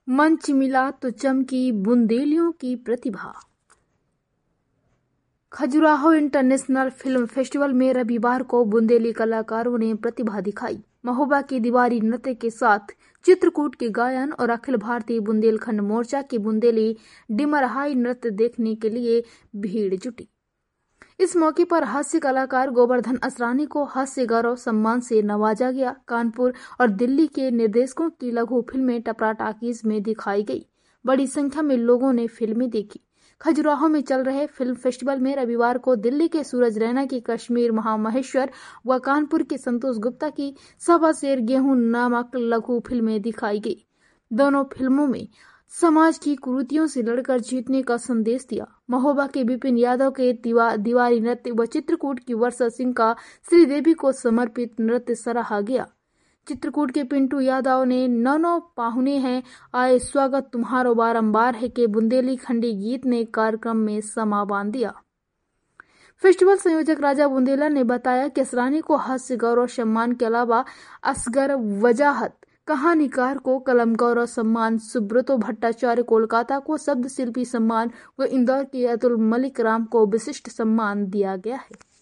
मंच मिला तो चमकी बुंदेलियों की प्रतिभा। खजुराहो इंटरनेशनल फिल्म फेस्टिवल में रविवार को बुंदेली कलाकारों ने प्रतिभा दिखाई। महोबा की दीवारी नृत्य के साथ चित्रकूट के गायन और अखिल भारतीय बुंदेलखंड मोर्चा की बुंदेली डिमरहाई नृत्य देखने के लिए भीड़ जुटी। इस मौके पर हास्य कलाकार गोवर्धन असरानी को हास्य गौरव सम्मान से नवाजा गया। कानपुर और दिल्ली के निर्देशकों की लघु फिल्में टपरा टाकीज में दिखाई गई। बड़ी संख्या में लोगों ने फिल्में देखी। खजुराहो में चल रहे फिल्म फेस्टिवल में रविवार को दिल्ली के सूरज रैना की कश्मीर महामहेश्वर व कानपुर के संतोष गुप्ता की सवा शेर गेहूं नामक लघु फिल्में दिखाई गई। दोनों फिल्मों में समाज की कुरीतियों से लड़कर जीतने का संदेश दिया। महोबा के विपिन यादव के दीवारी नृत्य व चित्रकूट की वर्षा सिंह का श्रीदेवी को समर्पित नृत्य सराहा गया। चित्रकूट के पिंटू यादव ने नौ पाहुने हैं आए स्वागत तुम्हारो बारंबार है के बुंदेली खंडी गीत ने कार्यक्रम में समा बांध दिया। फेस्टिवल संयोजक राजा बुंदेला ने बताया कि असरानी को हास्य गौरव सम्मान के अलावा असगर वजाहत कहानीकार को कलम गौरव सम्मान, सुब्रतो भट्टाचार्य कोलकाता को शब्द शिल्पी सम्मान व इंदौर के अतुल मलिक राम को विशिष्ट सम्मान दिया गया है।